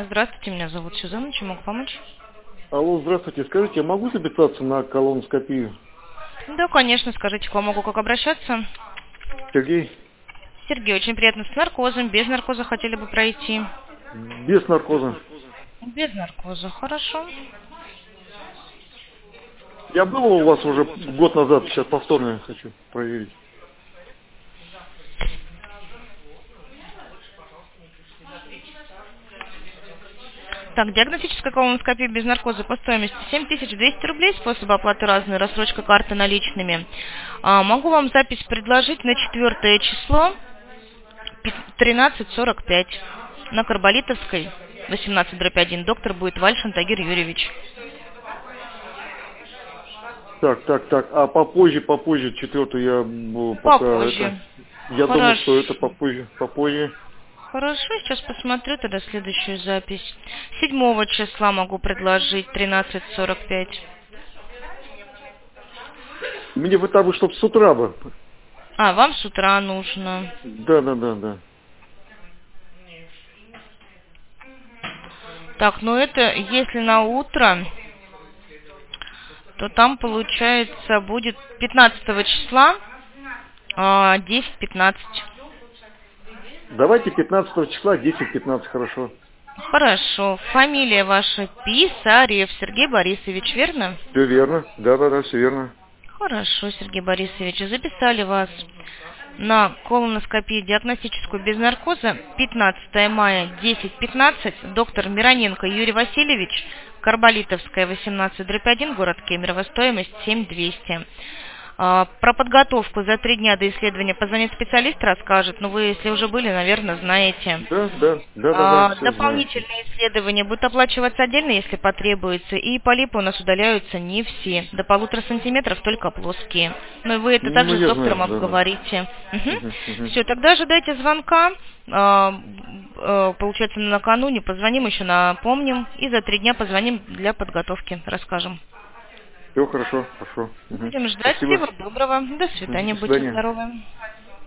Здравствуйте, меня зовут Сюзанна, чем могу помочь? Алло, здравствуйте. Скажите, я могу записаться на колоноскопию? Да, конечно, скажите, к вам могу как обращаться? Сергей? Сергей, очень приятно с наркозом, без наркоза хотели бы пройти. Без наркоза. Без наркоза, хорошо. Я был у вас уже год назад, сейчас повторно хочу проверить. Так, диагностическая колоноскопия без наркоза по стоимости 7200 рублей, способ оплаты разные, рассрочка карты наличными. Могу вам запись предложить на 4 число 13:45 на Карболитовской, 18/1. Доктор будет Вальшин Тагир Юрьевич. Так. А попозже, четвертую я пока это... Попозже. Я думал, что это Хорошо. попозже. Хорошо, сейчас посмотрю тогда следующую запись. 7 числа могу предложить 13:45. Мне бы там, чтобы с утра бы. Вам с утра нужно. Да. Так, ну это если на утро, то там получается будет 15 числа 10:15. Давайте 15 числа, 10-15, хорошо. Хорошо. Фамилия ваша Писарев Сергей Борисович, верно? Все верно. Да, все верно. Хорошо, Сергей Борисович. Записали вас на колоноскопию диагностическую без наркоза 15 мая 10:15. Доктор Мироненко Юрий Васильевич, Карболитовская, 18/1, город Кемерово, стоимость 7200. Про подготовку за 3 дня до исследования позвонит специалист, расскажет. Но вы, если уже были, наверное, знаете. Да, все знаю. Дополнительные исследования будут оплачиваться отдельно, если потребуется. И полипы у нас удаляются не все. До 1,5 сантиметров только плоские. Но вы это Ну, также с я доктором знаю, да. обговорите. Угу. Все, тогда ожидайте звонка. Получается, накануне позвоним еще, напомним. И за 3 дня позвоним для подготовки, расскажем. Все хорошо. Угу. Будем ждать. Спасибо. Всего доброго. До свидания. До Будьте свидания. здоровы.